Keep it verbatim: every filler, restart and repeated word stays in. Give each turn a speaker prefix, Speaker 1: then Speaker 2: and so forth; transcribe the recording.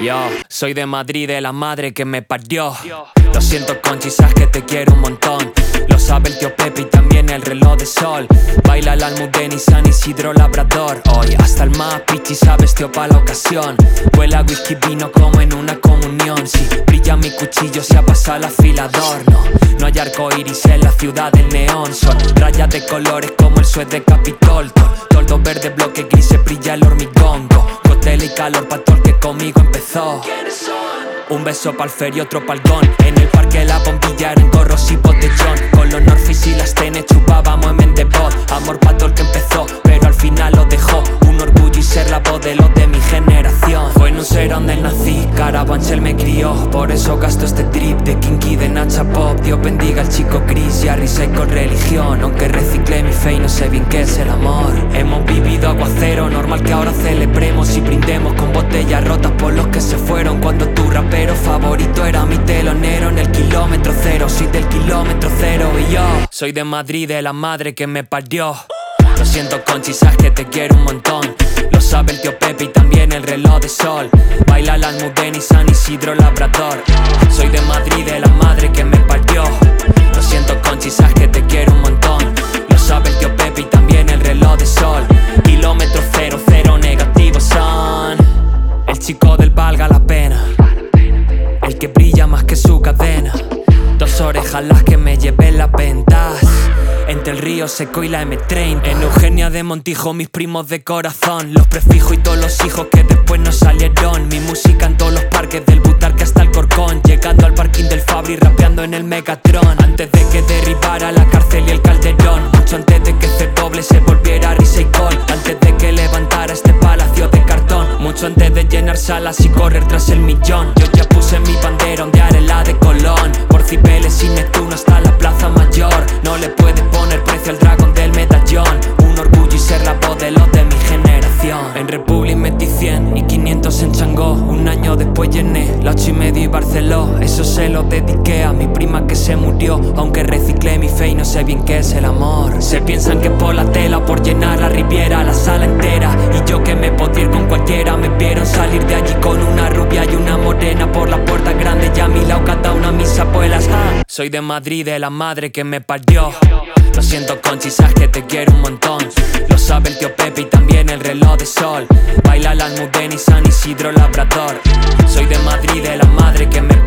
Speaker 1: Yo, soy de Madrid, de la madre que me parió. Lo siento, Conchi, sabes que te quiero un montón. Lo sabe el tío Pepe y también el reloj de sol. Baila el Almudena y San Isidro Labrador. Hoy hasta el más pichi sabes, tío, pa' la ocasión. Huele a whisky vino como en una comunión. Si brilla mi cuchillo se ha pasado el afilador. No, no hay arco iris en la ciudad del neón. Son rayas de colores como el suez de Capitol. Toldo verde, bloque gris, se brilla el hormigón. Cóctel y calor pa' todo el que conmigo empezó. Un beso pa'l Fer y otro pa'l Gon. En el parque la bombilla eran gorros y botellón. Con los Norfis y las tenes chupábamos en Mendebot. Amor pa' todo el que empezó, pero al final lo dejó. Un orgullo y ser la voz de los de mi generación. Fue en un ser donde nací, Carabanchel me crió. Por eso gasto este trip de Kinky, de Nacha Pop. Dios bendiga al chico gris y a risa y con religión. Aunque reciclé mi fe y no sé bien qué es el amor. Hemos vivido aguacero, normal que ahora celebremos y brindemos con botellas rotas por los que se fueron. Cuando tu rapero favorito era mi telonero en el kilómetro cero. Soy del kilómetro cero y yo soy de Madrid, de la madre que me parió. Lo siento, Conchi, sabes que te quiero un montón. Lo sabe el tío Pepe y también el reloj de sol. Baila el Almudena y San Isidro Labrador. Soy de Madrid, de la madre que me parió. Lo siento, Conchi, sabes que te quiero un montón. Lo sabe el tío Pepe y también el reloj de sol. Kilómetro cero, cero negativos son. El chico del valga la pena, el que brilla más que su cadena. Dos orejas las que me llevé en las ventas. Entre el río seco y la eme treinta. En Eugenia de Montijo mis primos de corazón. Los prefijo y todos los hijos que después no salieron. Mi música en todos los parques del Butarque hasta el Corcón. Llegando al parking del Fabri rapeando en el Megatron. Antes de que derribara la cárcel y el Calderón. Mucho antes de que C doble se volviera risa y col. Antes de que levantara este palacio de cartón. Mucho antes de llenar salas y correr tras el millón. Yo ya puse mi bandera ondear en la de Colón. Por Cibeles y Neptuno hasta la Plaza Mayor. No le puede poner precio al dragón del medallón. Un orgullo y ser la voz de los de mi generación. En Republic metí cien y quinientos en Changó. Un año después llené la ocho y medio y Barceló. Eso se lo dediqué a mi prima que se murió. Aunque reciclé mi fe y no sé bien qué es el amor. Se piensan que por la tela o por llenar la Riviera, la sala entera. Y yo que me podía ir con cualquiera. Me vieron salir de allí con una rubia y una morena. Por la puerta grande y a mi lado cada una mis abuelas. ah. Soy de Madrid, de la madre que me parió. Lo siento, Conchi, sabes que te quiero un montón. Lo sabe el tío Pepe y también el reloj de sol. Baila el Almudena y San Isidro Labrador. Soy de Madrid, de la madre que me